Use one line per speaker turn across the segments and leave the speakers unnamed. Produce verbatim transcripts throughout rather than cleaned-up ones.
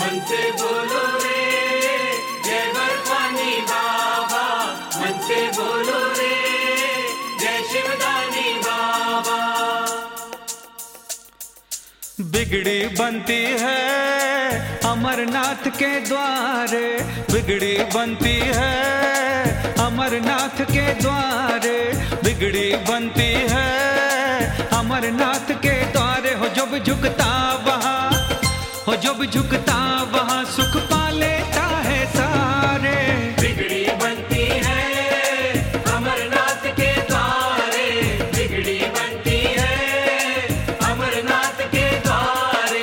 मन से बोलो रे जय बर्फानी बाबा, मन से बोलो रे जय शिवदानी बाबा।
बिगड़ी बनती है अमरनाथ के द्वारे, बिगड़ी बनती है अमरनाथ के द्वारे, बिगड़ी बनती है अमरनाथ के द्वारे। हो जो भी झुकता वहाँ, हो जो भी झुकता वहाँ सुख पा लेता है सारे।
बिगड़ी बनती है अमरनाथ के द्वारे, बिगड़ी बनती है अमरनाथ के द्वारे।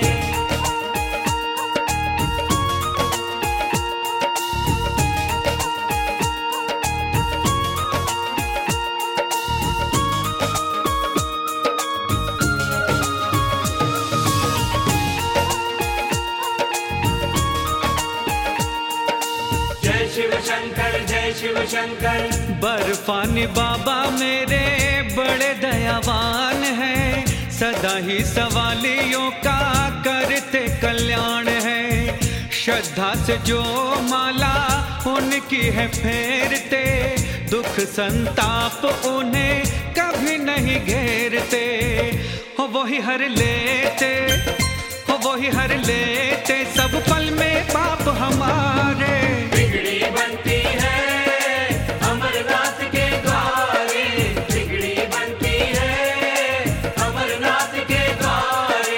जय शिव शंकर जय शिव शंकर।
बर्फानी बाबा मेरे बड़े दयावान हैं, सदा ही सवालियों का करते कल्याण है। श्रद्धा से जो माला उनकी है फेरते, दुख संताप उन्हें कभी नहीं घेरते। हो वही हर लेते, हो वही हर लेते सब पल में पाप हमारे।
बिगड़ी बनती है अमरनाथ के द्वारे, बिगड़ी बनती है अमरनाथ के द्वारे।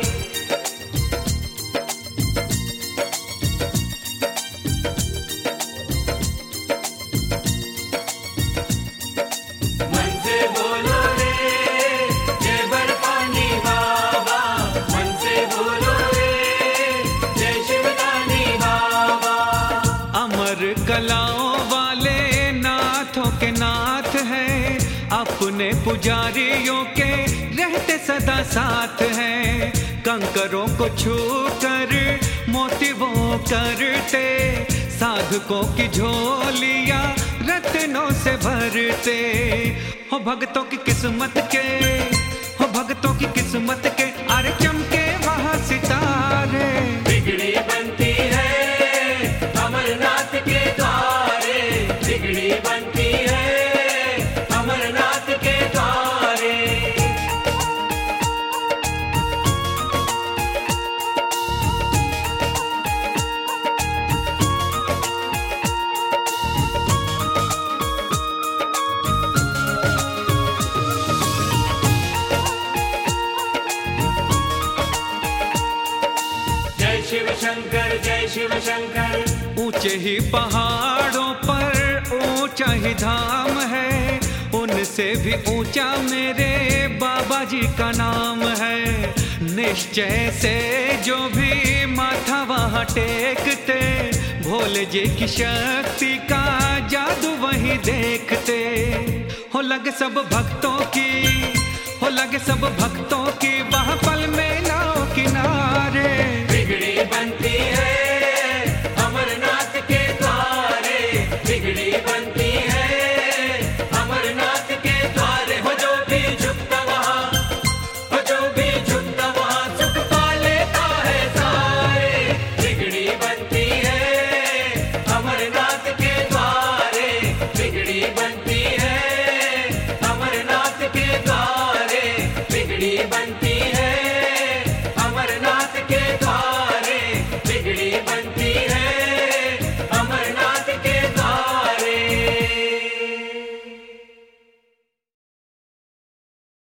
मन से बोलो रे जय बर्फानी बाबा, मन से बोलो रे जय शिवदानी बाबा।
अमर कलाओं वाले नाथों के नाथ हैं, अपने पुजारियों के रहते सदा साथ हैं। कंकरों को छू कर मोती वो करते, साधकों की झोलियां रत्नों से भरते। हो भक्तों की किस्मत के, हो भक्तों की किस्मत के अरे चमके वहाँ सितारे।
बिगड़ी बनती है अमरनाथ के द्वारे, बिगड़ी बनती है अमरनाथ के द्वारे। जय शिव शंकर जय शिव शंकर।
ऊंचे ही पहाड़ों पर ऊंचा ही धाम है, उनसे भी ऊंचा मेरे बाबा जी का नाम है। निश्चय से जो भी माथा वहाँ टेकते, भोले जी की शक्ति का जादू वहीं देखते। हो लगे सब भक्तों की, हो लगे सब भक्तों की वहाँ पल में नाव किनारे।
बिगड़ी बनती है अमरनाथ के द्वारे, बिगड़ी बनती